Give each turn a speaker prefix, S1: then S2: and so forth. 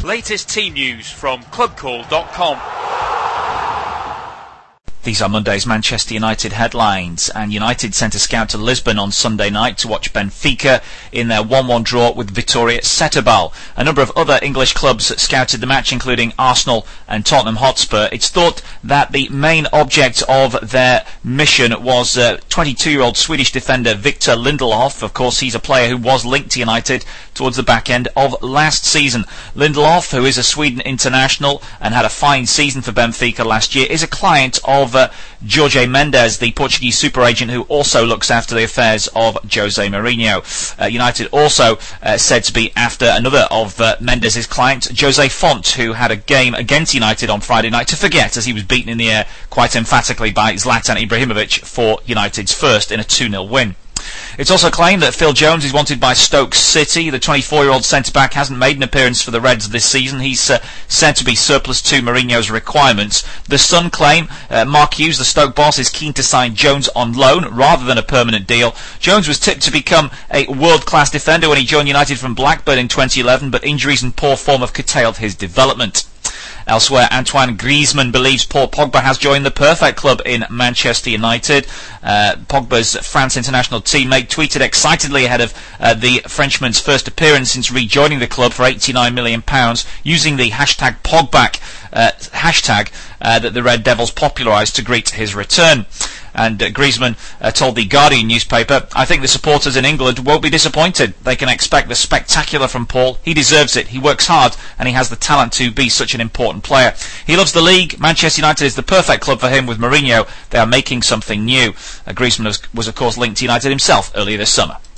S1: Latest team news from clubcall.com.
S2: These are Monday's Manchester United headlines, and United sent a scout to Lisbon on Sunday night to watch Benfica in their 1-1 draw with Vitória Setúbal. A number of other English clubs scouted the match, including Arsenal and Tottenham Hotspur. It's thought that the main object of their mission was 22-year-old Swedish defender Victor Lindelof. Of course, he's a player who was linked to United towards the back end of last season. Lindelof, who is a Sweden international and had a fine season for Benfica last year, is a client of Jorge Mendes, the Portuguese super agent who also looks after the affairs of Jose Mourinho. United also said to be after another of Mendes' clients, Jose Font, who had a game against United on Friday night to forget as he was beaten in the air quite emphatically by Zlatan Ibrahimovic for United's first in a 2-0 win. It's also claimed that Phil Jones is wanted by Stoke City. The 24-year-old centre-back hasn't made an appearance for the Reds this season. He's said to be surplus to Mourinho's requirements. The Sun claim Mark Hughes, the Stoke boss, is keen to sign Jones on loan rather than a permanent deal. Jones was tipped to become a world-class defender when he joined United from Blackburn in 2011, but injuries and poor form have curtailed his development. Elsewhere, Antoine Griezmann believes Paul Pogba has joined the perfect club in Manchester United. Pogba's France international teammate tweeted excitedly ahead of the Frenchman's first appearance since rejoining the club for £89 million, using the hashtag Pogback hashtag that the Red Devils popularised to greet his return. And Griezmann told the Guardian newspaper, "I think the supporters in England won't be disappointed. They can expect the spectacular from Paul. He deserves it. He works hard and he has the talent to be such an important player. He loves the league. Manchester United is the perfect club for him with Mourinho. They are making something new." Griezmann was of course linked to United himself earlier this summer.